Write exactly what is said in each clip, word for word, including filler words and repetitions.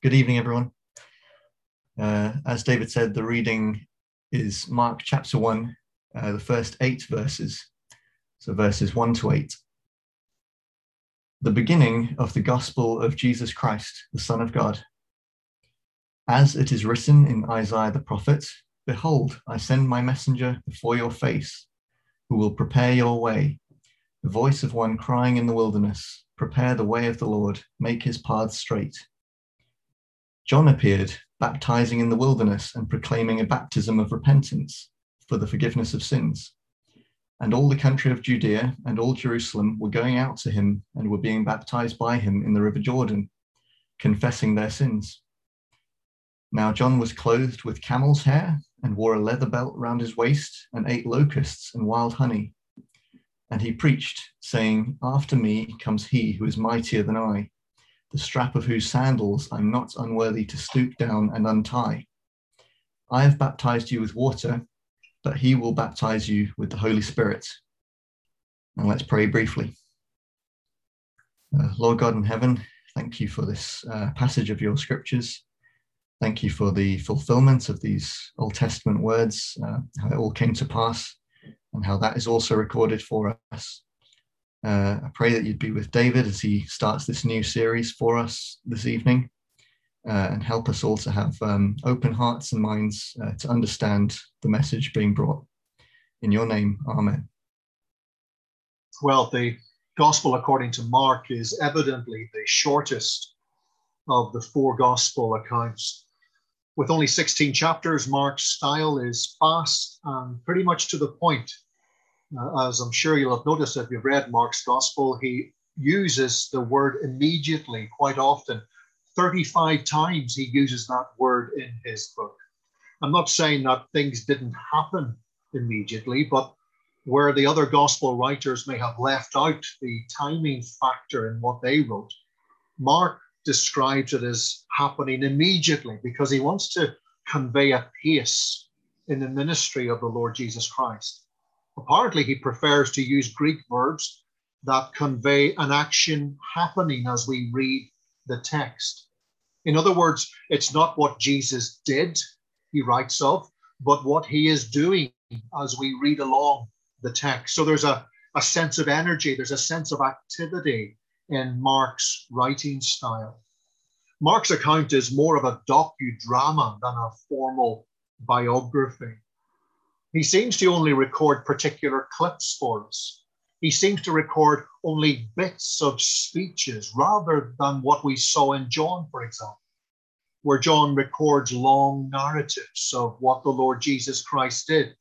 Good evening, everyone. Uh, as David said, the reading is Mark chapter one, uh, the first eight verses, so verses one to eight. The beginning of the gospel of Jesus Christ, the Son of God. As it is written in Isaiah the prophet, "Behold, I send my messenger before your face, who will prepare your way. The voice of one crying in the wilderness, prepare the way of the Lord, make his paths straight." John appeared, baptizing in the wilderness and proclaiming a baptism of repentance for the forgiveness of sins. And all the country of Judea and all Jerusalem were going out to him and were being baptized by him in the river Jordan, confessing their sins. Now John was clothed with camel's hair and wore a leather belt round his waist and ate locusts and wild honey. And he preached, saying, "After me comes he who is mightier than I, the strap of whose sandals I'm not unworthy to stoop down and untie. I have baptized you with water, but he will baptize you with the Holy Spirit." And let's pray briefly. Uh, Lord God in heaven, thank you for this uh, passage of your scriptures. Thank you for the fulfillment of these Old Testament words, uh, how it all came to pass, and how that is also recorded for us. Uh, I pray that you'd be with David as he starts this new series for us this evening, uh, and help us all to have um, open hearts and minds uh, to understand the message being brought. In your name, amen. Well, the Gospel according to Mark is evidently the shortest of the four Gospel accounts. With only sixteen chapters, Mark's style is fast and pretty much to the point. Uh, as I'm sure you'll have noticed if you've read Mark's Gospel, he uses the word immediately quite often. thirty-five times he uses that word in his book. I'm not saying that things didn't happen immediately, but where the other Gospel writers may have left out the timing factor in what they wrote, Mark describes it as happening immediately because he wants to convey a pace in the ministry of the Lord Jesus Christ. Apparently, he prefers to use Greek verbs that convey an action happening as we read the text. In other words, it's not what Jesus did, he writes of, but what he is doing as we read along the text. So there's a, a sense of energy, there's a sense of activity in Mark's writing style. Mark's account is more of a docudrama than a formal biography. He seems to only record particular clips for us. He seems to record only bits of speeches rather than what we saw in John, for example, where John records long narratives of what the Lord Jesus Christ did,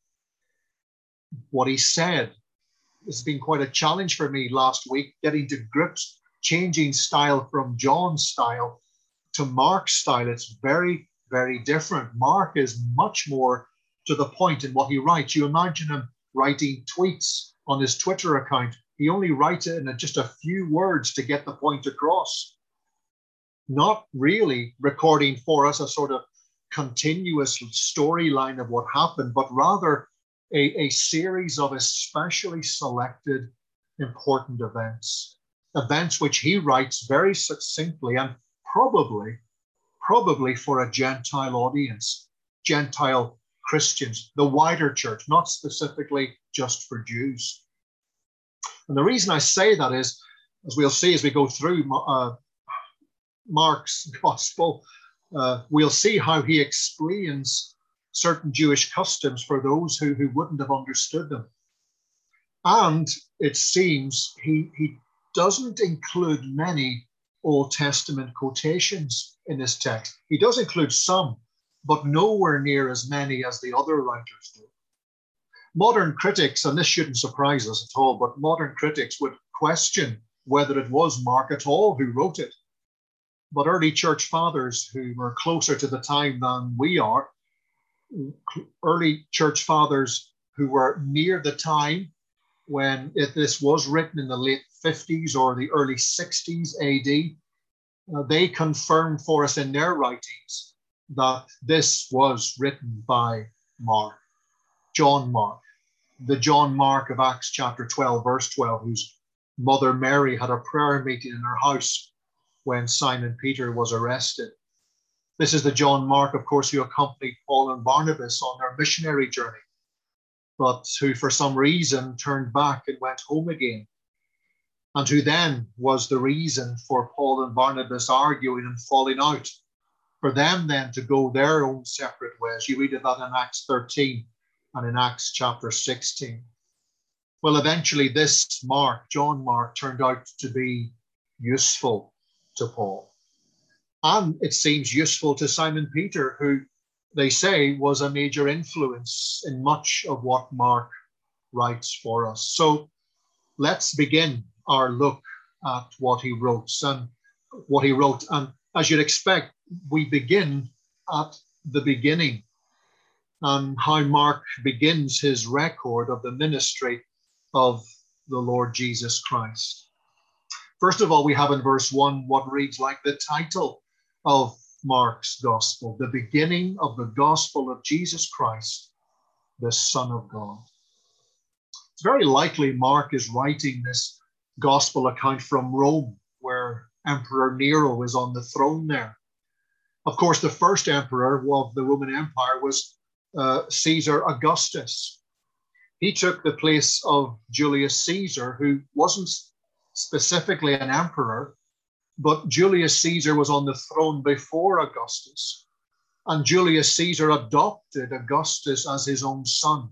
what he said. It's been quite a challenge for me last week, getting to grips, changing style from John's style to Mark's style. It's very, very different. Mark is much more to the point in what he writes. You imagine him writing tweets on his Twitter account. He only writes it in just a few words to get the point across. Not really recording for us a sort of continuous storyline of what happened, but rather a, a series of especially selected important events. Events which he writes very succinctly and probably, probably for a Gentile audience, Gentile Christians, the wider church, not specifically just for Jews. And the reason I say that is, as we'll see as we go through uh, Mark's Gospel, uh, we'll see how he explains certain Jewish customs for those who, who wouldn't have understood them. And it seems he, he doesn't include many Old Testament quotations in this text. He does include some, but nowhere near as many as the other writers do. Modern critics, and this shouldn't surprise us at all, but modern critics would question whether it was Mark at all who wrote it. But early church fathers who were closer to the time than we are, early church fathers who were near the time when it, this was written in the late fifties or the early sixties A D, uh, they confirmed for us in their writings that this was written by Mark, John Mark, the John Mark of Acts chapter twelve, verse twelve, whose mother Mary had a prayer meeting in her house when Simon Peter was arrested. This is the John Mark, of course, who accompanied Paul and Barnabas on their missionary journey, but who for some reason turned back and went home again, and who then was the reason for Paul and Barnabas arguing and falling out, for them then to go their own separate ways. You read of that in Acts thirteen and in Acts chapter sixteen. Well, eventually this Mark, John Mark, turned out to be useful to Paul. And it seems useful to Simon Peter, who they say was a major influence in much of what Mark writes for us. So let's begin our look at what he wrote and what he wrote. And as you'd expect, we begin at the beginning and how Mark begins his record of the ministry of the Lord Jesus Christ. First of all, we have in verse one what reads like the title of Mark's gospel, the beginning of the gospel of Jesus Christ, the Son of God. It's very likely Mark is writing this gospel account from Rome, where Emperor Nero is on the throne there. Of course, the first emperor of the Roman Empire was uh, Caesar Augustus. He took the place of Julius Caesar, who wasn't specifically an emperor, but Julius Caesar was on the throne before Augustus, and Julius Caesar adopted Augustus as his own son.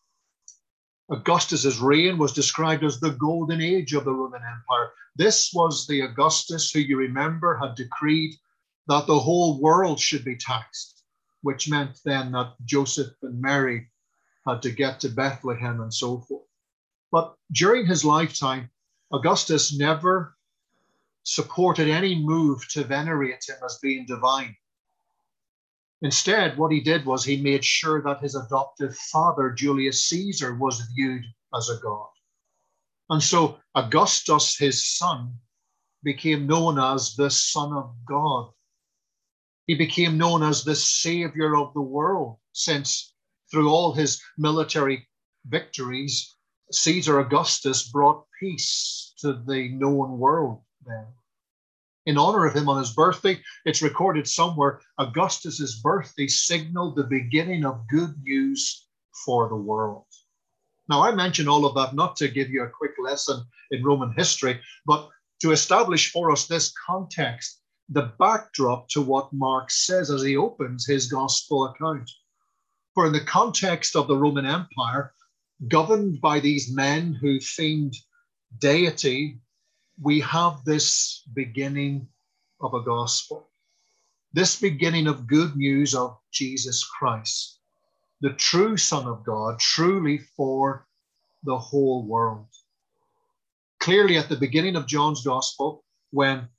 Augustus's reign was described as the golden age of the Roman Empire. This was the Augustus who, you remember, had decreed that the whole world should be taxed, which meant then that Joseph and Mary had to get to Bethlehem and so forth. But during his lifetime, Augustus never supported any move to venerate him as being divine. Instead, what he did was he made sure that his adoptive father, Julius Caesar, was viewed as a god. And so Augustus, his son, became known as the Son of God. He became known as the savior of the world, since through all his military victories, Caesar Augustus brought peace to the known world then. In honor of him on his birthday, it's recorded somewhere, Augustus's birthday signaled the beginning of good news for the world. Now, I mention all of that not to give you a quick lesson in Roman history, but to establish for us this context, the backdrop to what Mark says as he opens his gospel account. For in the context of the Roman Empire, governed by these men who themed deity, we have this beginning of a gospel, this beginning of good news of Jesus Christ, the true Son of God, truly for the whole world. Clearly, at the beginning of John's gospel, when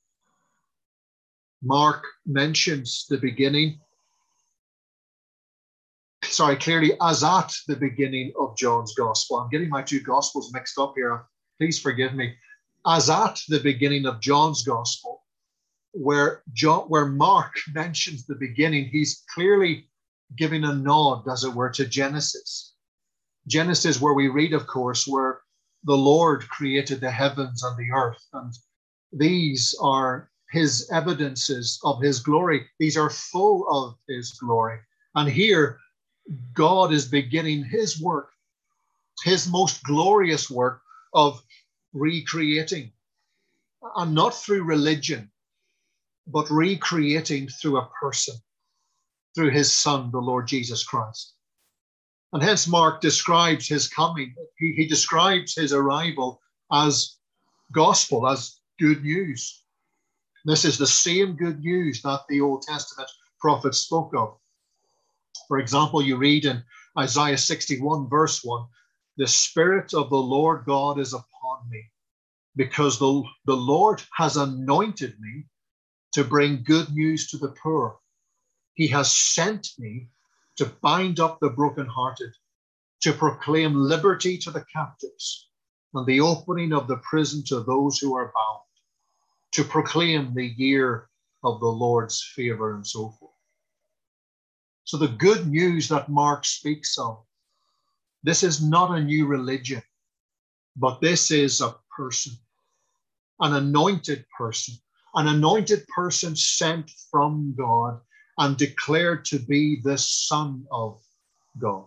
Mark mentions the beginning, sorry, clearly as at the beginning of John's gospel, I'm getting my two gospels mixed up here. Please forgive me. As at the beginning of John's gospel, where John, where Mark mentions the beginning, he's clearly giving a nod, as it were, to Genesis. Genesis, where we read, of course, where the Lord created the heavens and the earth, and these are his evidences of his glory. These are full of his glory. And here, God is beginning his work, his most glorious work of recreating, and not through religion, but recreating through a person, through his Son, the Lord Jesus Christ. And hence Mark describes his coming. He, he describes his arrival as gospel, as good news. This is the same good news that the Old Testament prophets spoke of. For example, you read in Isaiah sixty-one, verse one, the Spirit of the Lord God is upon me, because the, the Lord has anointed me to bring good news to the poor. He has sent me to bind up the brokenhearted, to proclaim liberty to the captives, and the opening of the prison to those who are bound, to proclaim the year of the Lord's favor, and so forth. So the good news that Mark speaks of, this is not a new religion, but this is a person, an anointed person, an anointed person sent from God, and declared to be the Son of God.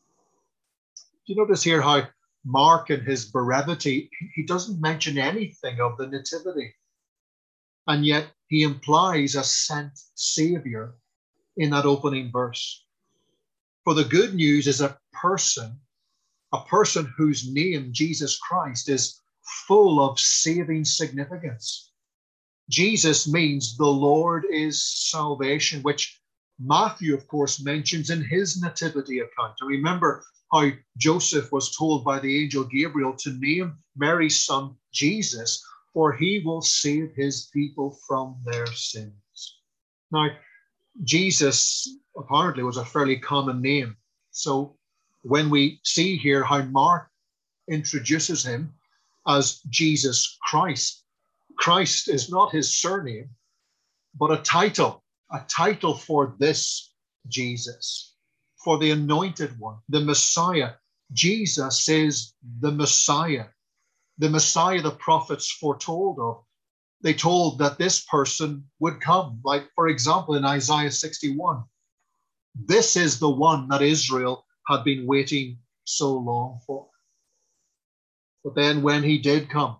Do you notice here how Mark, in his brevity, he doesn't mention anything of the nativity, and yet he implies a sent Savior in that opening verse. For the good news is a person, a person whose name, Jesus Christ, is full of saving significance. Jesus means the Lord is salvation, which Matthew, of course, mentions in his nativity account. And remember how Joseph was told by the angel Gabriel to name Mary's son Jesus, for he will save his people from their sins. Now, Jesus apparently was a fairly common name. So when we see here how Mark introduces him as Jesus Christ, Christ is not his surname, but a title, a title for this Jesus, for the anointed one, the Messiah. Jesus is the Messiah, the Messiah the prophets foretold of. They told that this person would come. Like, for example, in Isaiah sixty-one, this is the one that Israel had been waiting so long for. But then when he did come,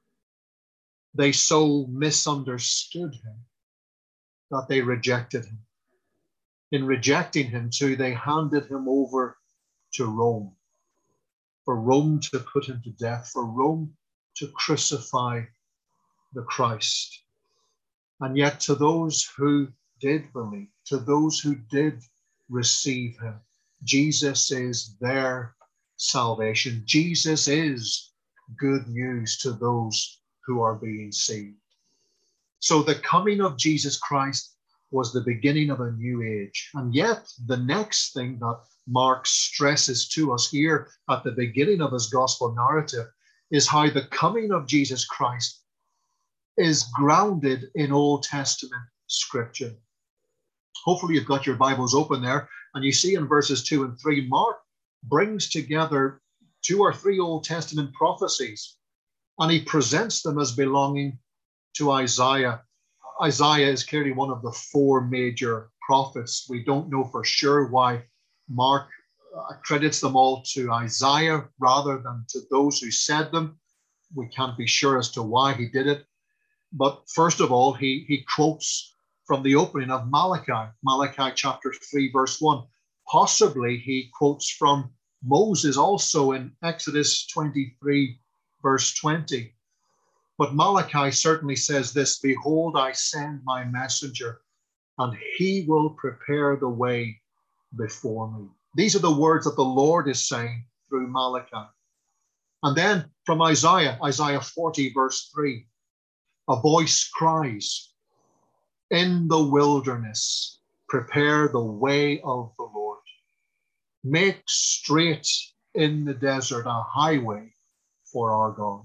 they so misunderstood him that they rejected him. In rejecting him too, they handed him over to Rome, for Rome to put him to death, for Rome to crucify the Christ. And yet to those who did believe, to those who did receive him, Jesus is their salvation. Jesus is good news to those who are being saved. So the coming of Jesus Christ was the beginning of a new age. And yet the next thing that Mark stresses to us here at the beginning of his gospel narrative is how the coming of Jesus Christ is grounded in Old Testament scripture. Hopefully you've got your Bibles open there, and you see in verses two and three, Mark brings together two or three Old Testament prophecies, and he presents them as belonging to Isaiah. Isaiah is clearly one of the four major prophets. We don't know for sure why Mark credits them all to Isaiah rather than to those who said them. We can't be sure as to why he did it. But first of all, he, he quotes from the opening of Malachi, Malachi chapter three, verse one. Possibly he quotes from Moses also in Exodus twenty-three, verse twenty. But Malachi certainly says this: behold, I send my messenger, and he will prepare the way before me. These are the words that the Lord is saying through Malachi. And then from Isaiah, Isaiah forty, verse three, a voice cries, in the wilderness, prepare the way of the Lord. Make straight in the desert a highway for our God.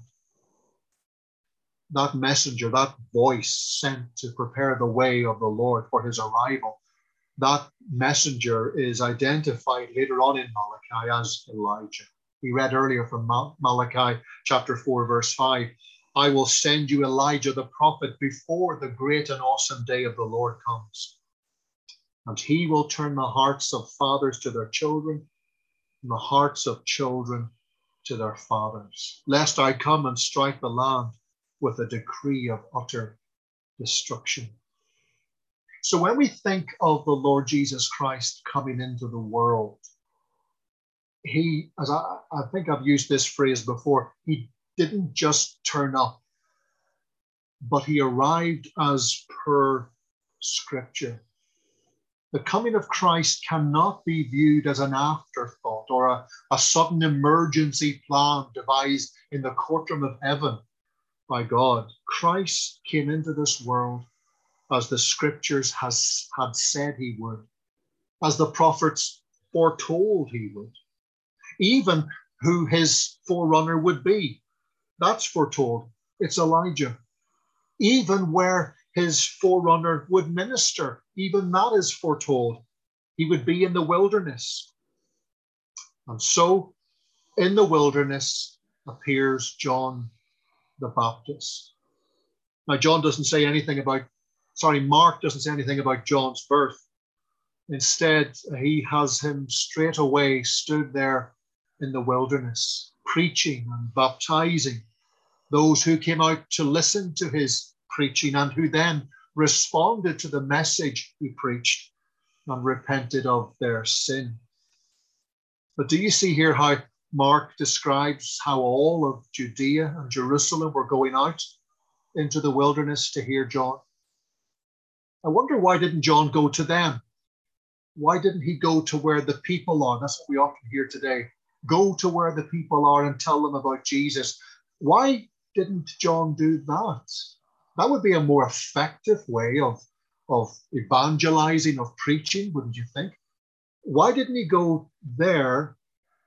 That messenger, that voice sent to prepare the way of the Lord for his arrival, that messenger is identified later on in Malachi as Elijah. We read earlier from Malachi chapter four, verse five, I will send you Elijah the prophet before the great and awesome day of the Lord comes. And he will turn the hearts of fathers to their children, and the hearts of children to their fathers, lest I come and strike the land with a decree of utter destruction. So when we think of the Lord Jesus Christ coming into the world, he, as I, I think I've used this phrase before, he didn't just turn up, but he arrived as per Scripture. The coming of Christ cannot be viewed as an afterthought or a, a sudden emergency plan devised in the courtroom of heaven by God. Christ came into this world as the Scriptures has, had said he would, as the prophets foretold he would. Even who his forerunner would be, that's foretold. It's Elijah. Even where his forerunner would minister, even that is foretold. He would be in the wilderness. And so in the wilderness appears John the Baptist. Now, John doesn't say anything about, sorry, Mark doesn't say anything about John's birth, Instead, he has him straight away stood there in the wilderness, preaching and baptizing those who came out to listen to his preaching and who then responded to the message he preached and repented of their sin. But do you see here how Mark describes how all of Judea and Jerusalem were going out into the wilderness to hear John? I wonder, why didn't John go to them? Why didn't he go to where the people are? That's what we often hear today. Go to where the people are and tell them about Jesus. Why didn't John do that? That would be a more effective way of, of evangelizing, of preaching, wouldn't you think? Why didn't he go there?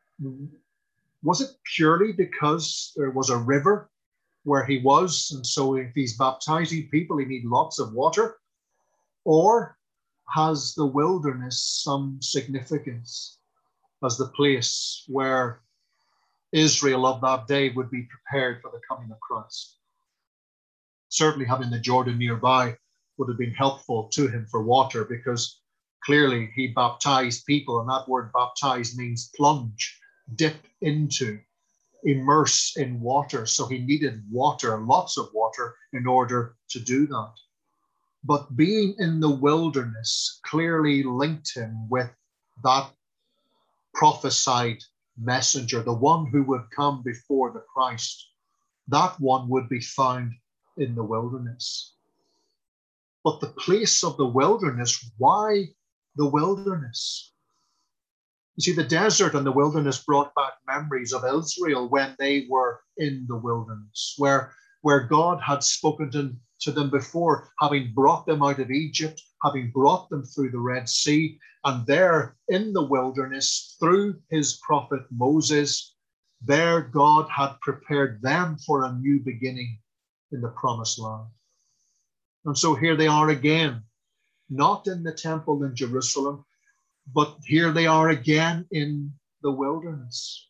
Was it purely because there was a river where he was, and so if he's baptizing people, he needs lots of water? Or has the wilderness some significance as the place where Israel of that day would be prepared for the coming of Christ? Certainly having the Jordan nearby would have been helpful to him for water, because clearly he baptized people, and that word baptize means plunge, dip into, immerse in water. So he needed water, lots of water, in order to do that. But being in the wilderness clearly linked him with that prophesied messenger, the one who would come before the Christ. That one would be found in the wilderness. But the place of the wilderness, why the wilderness? You see, the desert and the wilderness brought back memories of Israel when they were in the wilderness, where, where God had spoken to, to them before, having brought them out of Egypt, having brought them through the Red Sea, and there in the wilderness, through his prophet Moses, there God had prepared them for a new beginning in the promised land. And so here they are again, not in the temple in Jerusalem, but here they are again in the wilderness.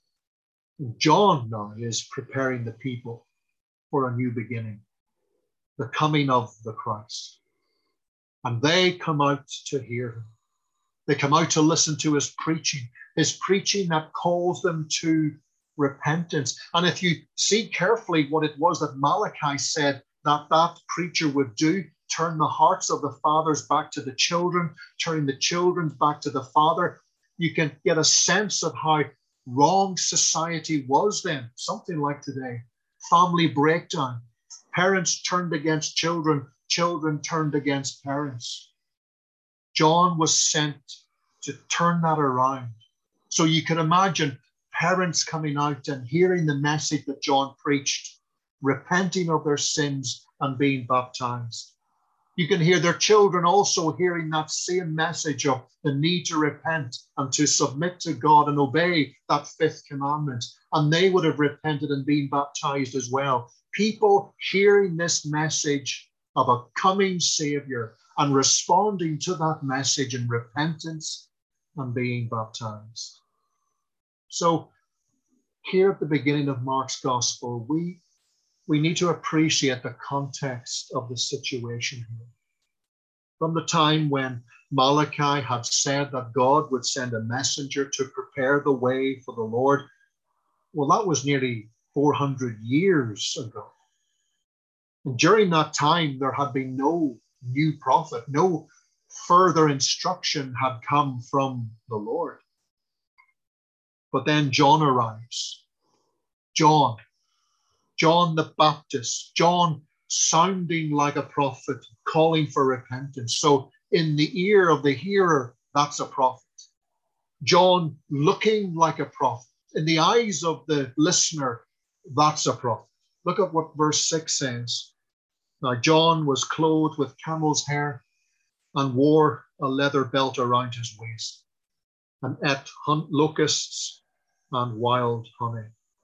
John now is preparing the people for a new beginning, the coming of the Christ. And they come out to hear him. They come out to listen to his preaching, his preaching that calls them to repentance. And if you see carefully what it was that Malachi said that that preacher would do, turn the hearts of the fathers back to the children, turning the children back to the father, you can get a sense of how wrong society was then, something like today. Family breakdown. Parents turned against children, children turned against parents. John was sent to turn that around. So you can imagine parents coming out and hearing the message that John preached, repenting of their sins and being baptized. You can hear their children also hearing that same message of the need to repent and to submit to God and obey that fifth commandment. And they would have repented and been baptized as well. People hearing this message of a coming Savior and responding to that message in repentance and being baptized. So here at the beginning of Mark's gospel, we We need to appreciate the context of the situation here. From the time when Malachi had said that God would send a messenger to prepare the way for the Lord, well, that was nearly four hundred years ago. And during that time, there had been no new prophet, no further instruction had come from the Lord. But then John arrives. John, John the Baptist, John sounding like a prophet, calling for repentance. So in the ear of the hearer, that's a prophet. John looking like a prophet. In the eyes of the listener, that's a prophet. Look at what verse six says. Now John was clothed with camel's hair and wore a leather belt around his waist and ate locusts and wild honey.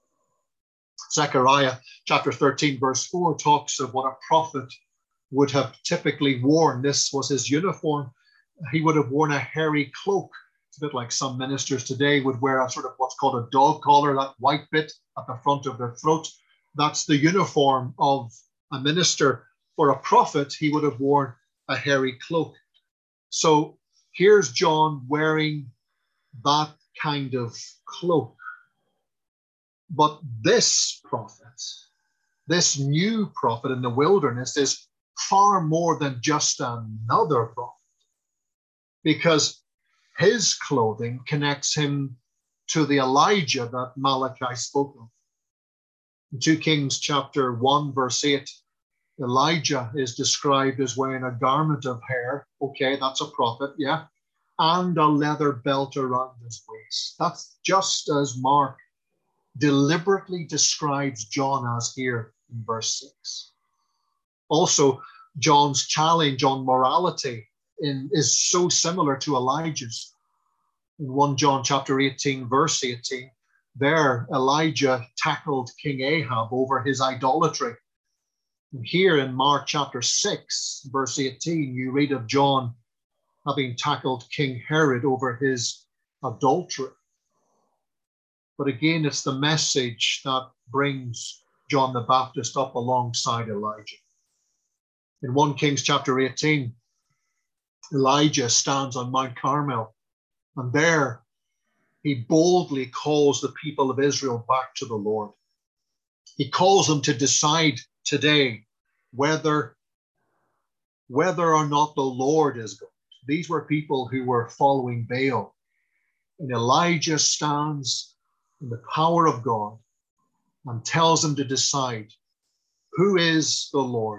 Zechariah chapter thirteen, verse four talks of what a prophet would have typically worn. This was his uniform. He would have worn a hairy cloak. It's a bit like some ministers today would wear a sort of what's called a dog collar, that white bit at the front of their throat. That's the uniform of a minister. For a prophet, he would have worn a hairy cloak. So here's John wearing that kind of cloak. But this prophet, this new prophet in the wilderness, is far more than just another prophet, because his clothing connects him to the Elijah that Malachi spoke of. In two Kings chapter one, verse eight, Elijah is described as wearing a garment of hair. Okay, that's a prophet, yeah. And a leather belt around his waist. That's just as Mark deliberately describes John as here in verse six. Also, John's challenge on morality in, is so similar to Elijah's. In First John chapter eighteen, verse eighteen, there Elijah tackled King Ahab over his idolatry. And here in Mark chapter six, verse eighteen, you read of John having tackled King Herod over his adultery. But again, it's the message that brings John the Baptist up alongside Elijah. In First Kings chapter eighteen, Elijah stands on Mount Carmel, and there he boldly calls the people of Israel back to the Lord. He calls them to decide today whether, whether or not the Lord is God. These were people who were following Baal. And Elijah stands in the power of God and tells them to decide, who is the Lord?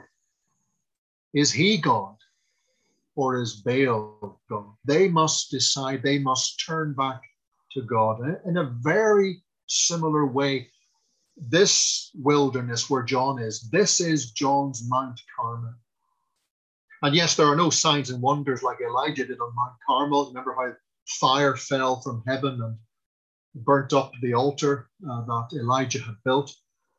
Is he God or is Baal God? They must decide. They must turn back to God. In a very similar way, this wilderness where John is, this is John's Mount Carmel. And yes, there are no signs and wonders like Elijah did on Mount Carmel. Remember how fire fell from heaven and burnt up the altar uh, that Elijah had built.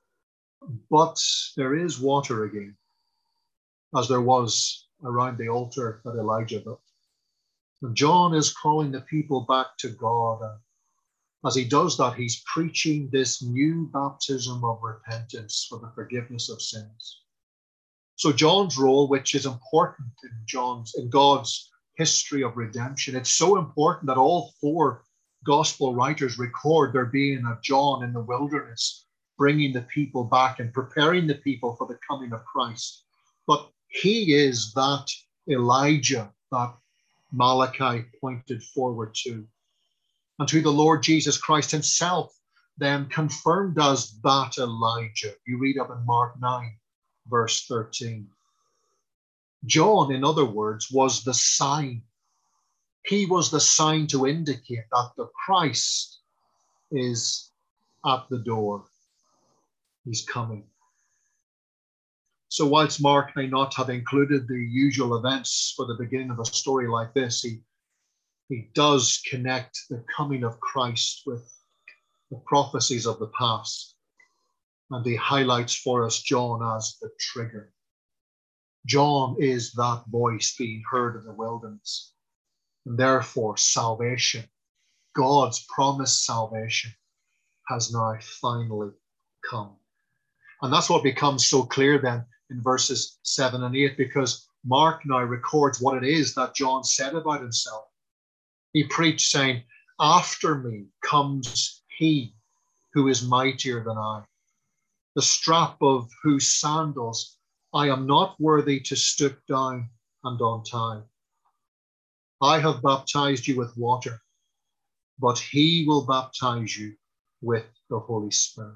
But there is water again, as there was around the altar that Elijah built. And John is calling the people back to God. And as he does that, he's preaching this new baptism of repentance for the forgiveness of sins. So John's role, which is important in John's, in God's history of redemption, it's so important that all four gospel writers record there being a John in the wilderness, bringing the people back and preparing the people for the coming of Christ. But he is that Elijah that Malachi pointed forward to, and to the Lord Jesus Christ himself, then confirmed as that Elijah. You read up in Mark nine, verse thirteen. John, in other words, was the sign. He was the sign to indicate that the Christ is at the door. He's coming. So whilst Mark may not have included the usual events for the beginning of a story like this, he, he does connect the coming of Christ with the prophecies of the past. And he highlights for us John as the trigger. John is that voice being heard in the wilderness. And therefore, salvation, God's promised salvation, has now finally come. And that's what becomes so clear then in verses seven and eight, because Mark now records what it is that John said about himself. He preached saying, after me comes he who is mightier than I, the strap of whose sandals I am not worthy to stoop down and untie. I have baptized you with water, but he will baptize you with the Holy Spirit.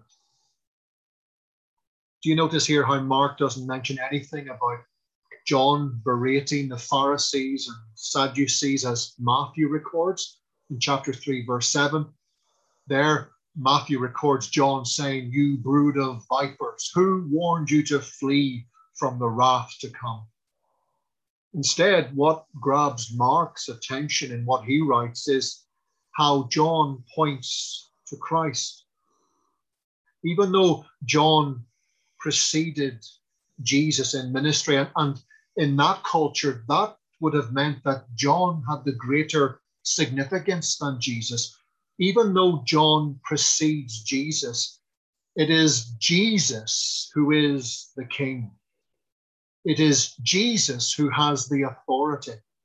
Do you notice here how Mark doesn't mention anything about John berating the Pharisees and Sadducees as Matthew records in chapter three, verse seven? There, Matthew records John saying, you brood of vipers, who warned you to flee from the wrath to come? Instead, what grabs Mark's attention in what he writes is how John points to Christ. Even though John preceded Jesus in ministry, and, and in that culture, that would have meant that John had the greater significance than Jesus. Even though John precedes Jesus, it is Jesus who is the king. It is Jesus who has the authority.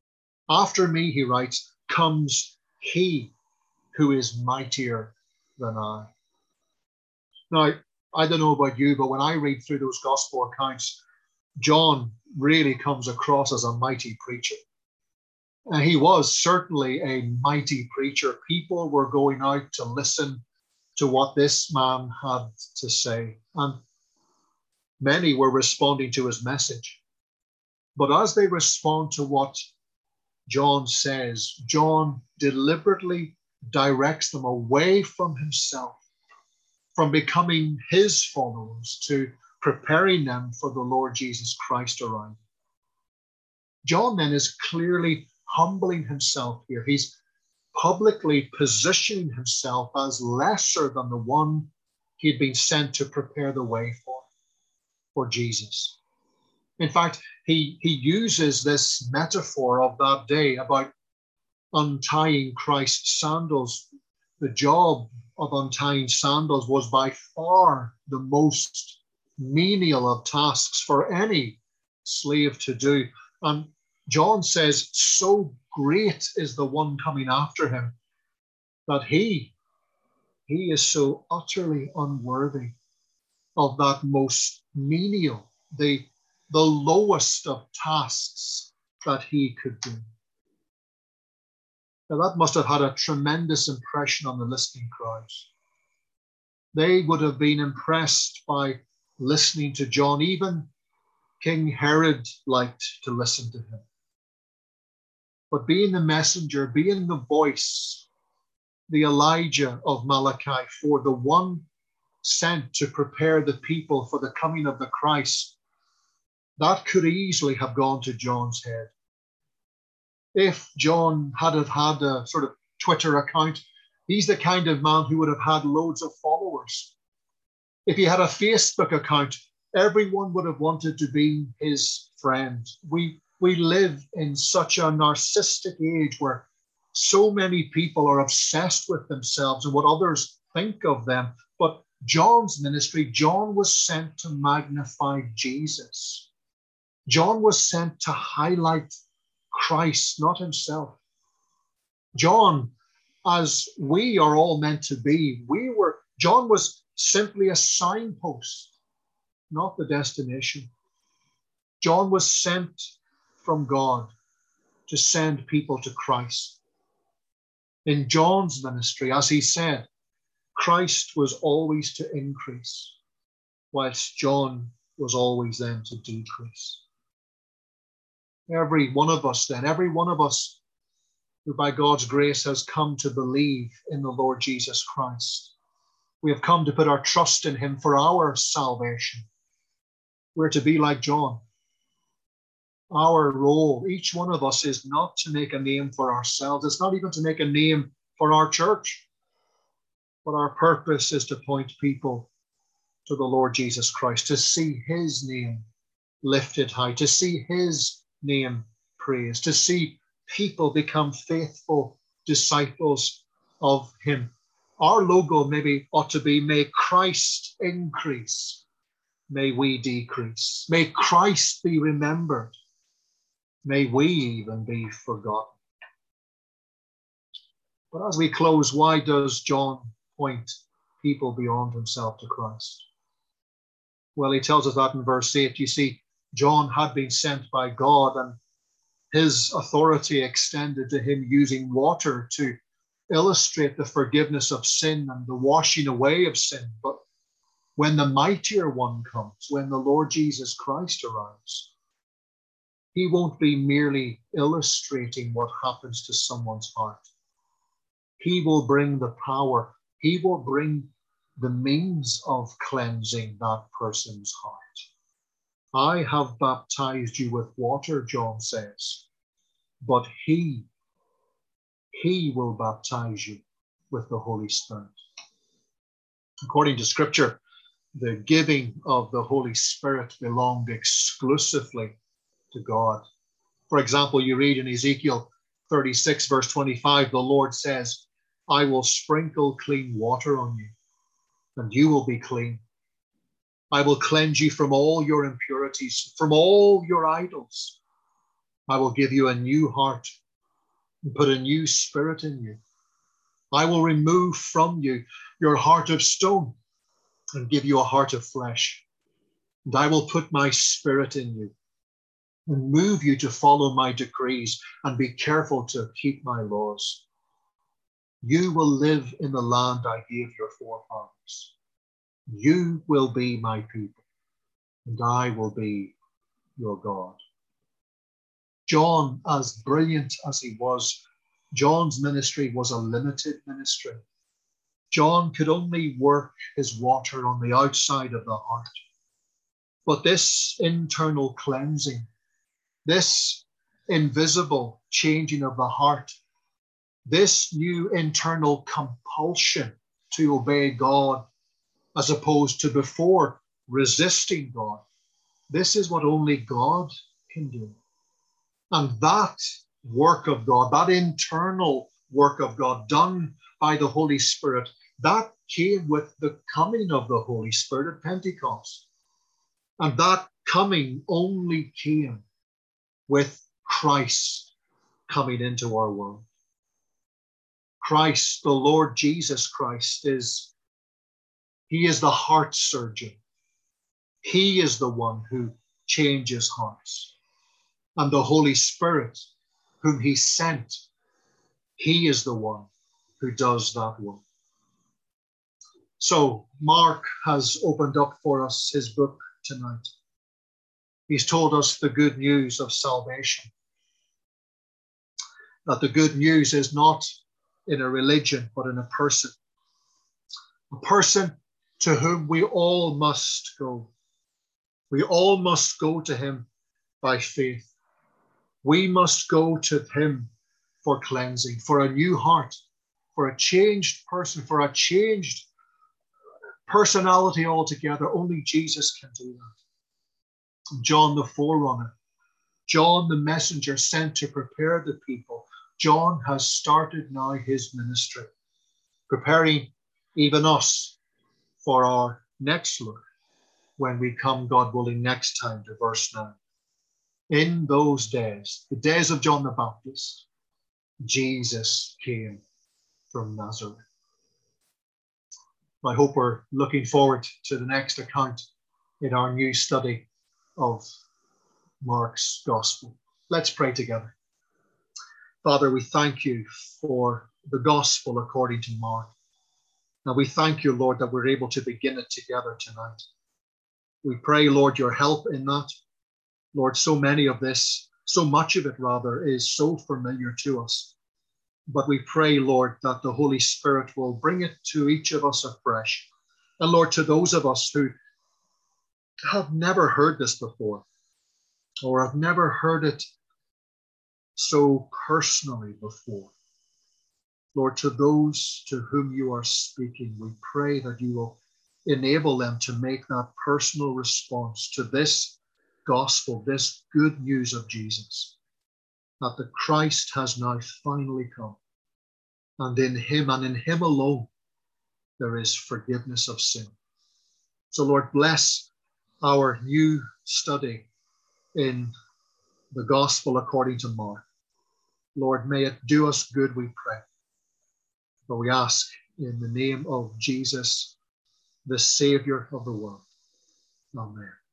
After me, he writes, comes he who is mightier than I. Now, I don't know about you, but when I read through those gospel accounts, John really comes across as a mighty preacher. And he was certainly a mighty preacher. People were going out to listen to what this man had to say. And many were responding to his message. But as they respond to what John says, John deliberately directs them away from himself, from becoming his followers, to preparing them for the Lord Jesus Christ arriving. John then is clearly humbling himself here. He's publicly positioning himself as lesser than the one he'd been sent to prepare the way for, for Jesus. In fact, he, he uses this metaphor of that day about untying Christ's sandals. The job of untying sandals was by far the most menial of tasks for any slave to do. And John says, so great is the one coming after him that he, he is so utterly unworthy of that most menial, the, the lowest of tasks that he could do. Now that must have had a tremendous impression on the listening crowds. They would have been impressed by listening to John. Even King Herod liked to listen to him. But being the messenger, being the voice, the Elijah of Malachi four, the one sent to prepare the people for the coming of the Christ, that could easily have gone to John's head. If John had have had a sort of Twitter account, he's the kind of man who would have had loads of followers. If he had a Facebook account, everyone would have wanted to be his friend. We, we live in such a narcissistic age where so many people are obsessed with themselves and what others think of them. But John's ministry, John was sent to magnify Jesus. John was sent to highlight Christ, not himself. John, as we are all meant to be, we were, John was simply a signpost, not the destination. John was sent from God to send people to Christ. In John's ministry, as he said, Christ was always to increase, whilst John was always then to decrease. Every one of us then, every one of us who by God's grace has come to believe in the Lord Jesus Christ, we have come to put our trust in him for our salvation. We're to be like John. Our role, each one of us, is not to make a name for ourselves. It's not even to make a name for our church. But our purpose is to point people to the Lord Jesus Christ, to see his name lifted high, to see his name praised, to see people become faithful disciples of him. Our logo maybe ought to be, may Christ increase, may we decrease. May Christ be remembered, may we even be forgotten. But as we close, why does John point people beyond himself to Christ? Well, he tells us that in verse eight. You see, John had been sent by God, and his authority extended to him using water to illustrate the forgiveness of sin and the washing away of sin. But when the mightier one comes, when the Lord Jesus Christ arrives, he won't be merely illustrating what happens to someone's heart. He will bring the power. He will bring the means of cleansing that person's heart. I have baptized you with water, John says, but he, he will baptize you with the Holy Spirit. According to Scripture, the giving of the Holy Spirit belonged exclusively to God. For example, you read in Ezekiel thirty-six, verse twenty-five, the Lord says, I will sprinkle clean water on you, and you will be clean. I will cleanse you from all your impurities, from all your idols. I will give you a new heart and put a new spirit in you. I will remove from you your heart of stone and give you a heart of flesh. And I will put my spirit in you and move you to follow my decrees and be careful to keep my laws. You will live in the land I gave your forefathers. You will be my people, and I will be your God. John, as brilliant as he was, John's ministry was a limited ministry. John could only work his water on the outside of the heart. But this internal cleansing, this invisible changing of the heart, this new internal compulsion to obey God as opposed to before resisting God, this is what only God can do. And that work of God, that internal work of God done by the Holy Spirit, that came with the coming of the Holy Spirit at Pentecost. And that coming only came with Christ coming into our world. Christ, the Lord Jesus Christ, is, he is the heart surgeon. He is the one who changes hearts. And the Holy Spirit, whom he sent, he is the one who does that work. So Mark has opened up for us his book tonight. He's told us the good news of salvation. That the good news is not in a religion, but in a person. A person to whom we all must go. We all must go to him by faith. We must go to him for cleansing, for a new heart, for a changed person, for a changed personality altogether. Only Jesus can do that. John the forerunner, John the messenger sent to prepare the people. John has started now his ministry, preparing even us for our next look when we come, God willing, next time to verse nine. In those days, the days of John the Baptist, Jesus came from Nazareth. I hope we're looking forward to the next account in our new study of Mark's Gospel. Let's pray together. Father, we thank you for the Gospel according to Mark. And we thank you, Lord, that we're able to begin it together tonight. We pray, Lord, your help in that. Lord, so many of this, so much of it rather, is so familiar to us. But we pray, Lord, that the Holy Spirit will bring it to each of us afresh. And Lord, to those of us who have never heard this before, or have never heard it so personally before, Lord, to those to whom you are speaking, we pray that you will enable them to make that personal response to this gospel, this good news of Jesus, that the Christ has now finally come. And in him and in him alone, there is forgiveness of sin. So Lord, bless our new study in the gospel according to Mark. Lord, may it do us good, we pray. For we ask in the name of Jesus, the Savior of the world. Amen.